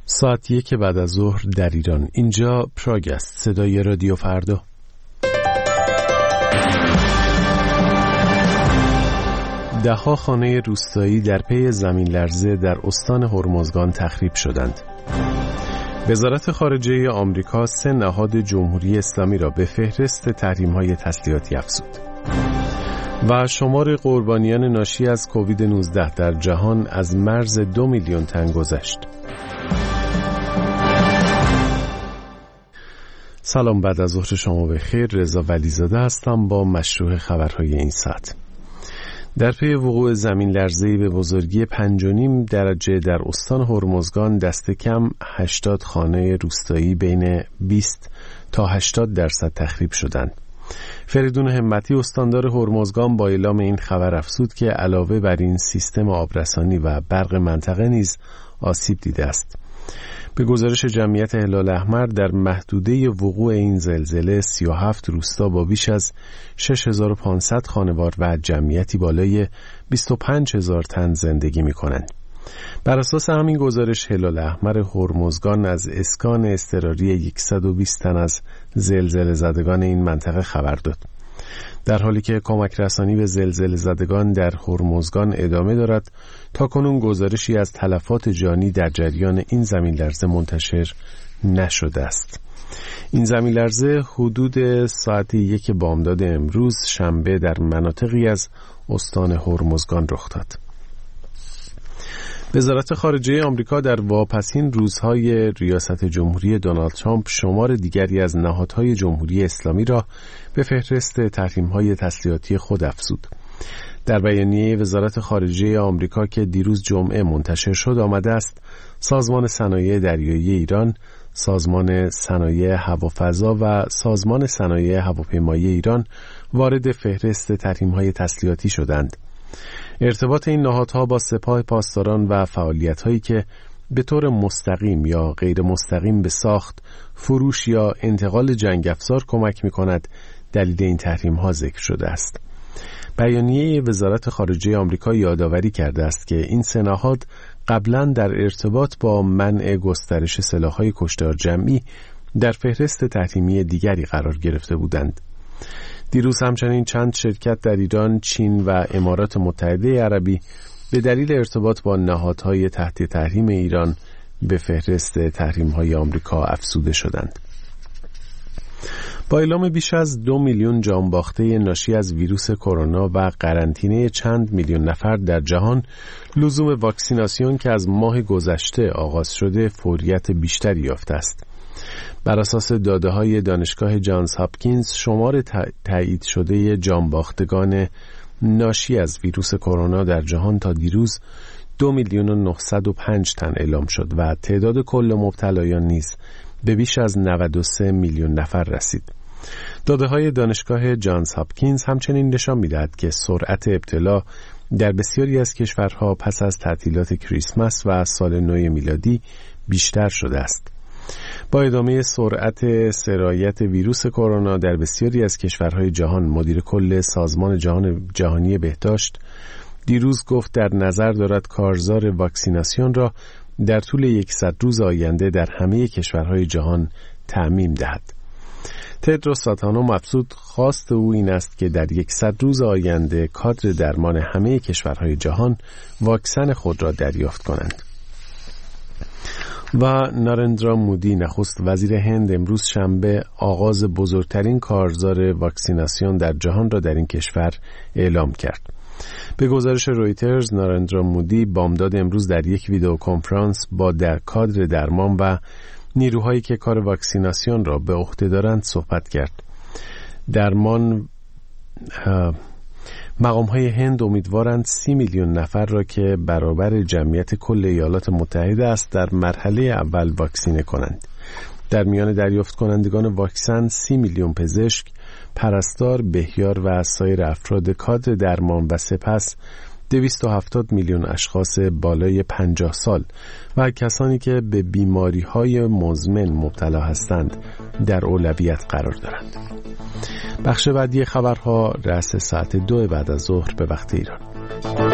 ساعت 1 بعد از ظهر در ایران. اینجا پراگ است، صدای رادیو فردا. ده‌ها خانه روستایی در پی زمین لرزه در استان هرمزگان تخریب شدند. وزارت خارجه آمریکا 3 نهاد جمهوری اسلامی را به فهرست تحریم‌های تسلیحاتی افزود. و شمار قربانیان ناشی از کووید 19 در جهان از مرز 2 میلیون تن گذشت. سلام، بعد از ظهر شما بخیر. رضا ولیزاده هستم با مشروع خبرهای این ساعت. در پی وقوع زمین لرزه‌ای به بزرگی 5.5 درجه در استان هرمزگان دست کم 80 خانه روستایی بین 20 تا 80% تخریب شدند. فریدون همتی استاندار هرمزگان با اعلام این خبر افزود که علاوه بر این سیستم آبرسانی و برق منطقه نیز آسیب دیده است. به گزارش جمعیت هلال احمر در محدوده وقوع این زلزله 37 روستا با بیش از 6500 خانوار و جمعیتی بالای 25000 تن زندگی می‌کنند. بر اساس همین گزارش هلال احمر هرمزگان از اسکان اضطراری 120 تن از زلزله زدگان این منطقه خبر داد. در حالی که کمک رسانی به زلزله زدگان در هرمزگان ادامه دارد، تا کنون گزارشی از تلفات جانی در جریان این زمین لرزه منتشر نشده است. این زمین لرزه حدود ساعت 1 بامداد امروز شنبه در مناطقی از استان هرمزگان رخ داد. وزارت خارجه آمریکا در واپسین روزهای ریاست جمهوری دونالد ترامپ شمار دیگری از نهادهای جمهوری اسلامی را به فهرست تحریم‌های تسلیحاتی خود افزود. در بیانیه وزارت خارجه آمریکا که دیروز جمعه منتشر شد آمده است سازمان صنایع دریایی ایران، سازمان صنایع هوافضا و سازمان صنایع هواپیمایی ایران وارد فهرست تحریم‌های تسلیحاتی شدند. ارتباط این نهادها با سپاه پاسداران و فعالیت‌هایی که به طور مستقیم یا غیر مستقیم به ساخت، فروش یا انتقال جنگ افزار کمک می‌کند دلیل این تحریم‌ها ذکر شده است. بیانیه وزارت خارجه آمریکا یادآوری کرده است که این 3 نهاد قبلاً در ارتباط با منع گسترش سلاح‌های کشتار جمعی در فهرست تحریمی دیگری قرار گرفته بودند. دیروز همچنین چند شرکت در ایران، چین و امارات متحده عربی به دلیل ارتباط با نهادهای تحت تحریم ایران به فهرست تحریم‌های آمریکا افزوده شدند. با اعلام بیش از 2 میلیون جانباخته ناشی از ویروس کرونا و قرنطینه چند میلیون نفر در جهان، لزوم واکسیناسیون که از ماه گذشته آغاز شده فوریت بیشتری یافته است. بر اساس داده‌های دانشگاه جانز هاپکینز، شمار تایید شده جانباختگان ناشی از ویروس کرونا در جهان تا دیروز 2,905,000 تن اعلام شد و تعداد کل مبتلایان نیز به بیش از 93 میلیون نفر رسید. داده‌های دانشگاه جانز هاپکینز همچنین نشان می‌دهد که سرعت ابتلا در بسیاری از کشورها پس از تعطیلات کریسمس و سال نو میلادی بیشتر شده است. با ادامه سرعت سرایت ویروس کرونا در بسیاری از کشورهای جهان، مدیر کل سازمان جهانی بهداشت دیروز گفت در نظر دارد کارزار واکسیناسیون را در طول 100 روز آینده در همه کشورهای جهان تعمیم دهد. تدروس آدهانوم افزود خواست او این است که در 100 روز آینده کادر درمان همه کشورهای جهان واکسن خود را دریافت کنند. و نارندرا مودی نخست وزیر هند امروز شنبه آغاز بزرگترین کارزار واکسیناسیون در جهان را در این کشور اعلام کرد. به گزارش رویترز، نارندرا مودی بامداد امروز در یک ویدئو کنفرانس با کادر درمان و نیروهایی که کار واکسیناسیون را به عهده دارند صحبت کرد. مقام‌های هند امیدوارند 30 میلیون نفر را که برابر جمعیت کل ایالات متحده است در مرحله اول واکسینه کنند. در میان دریافت کنندگان واکسن 30 میلیون پزشک، پرستار، بهیار و سایر افراد کادر درمان و سپس 270 میلیون اشخاص بالای 50 سال و کسانی که به بیماری‌های مزمن مبتلا هستند در اولویت قرار دارند. بخش بعدی خبرها رأس ساعت 2 بعد از ظهر به وقت ایران.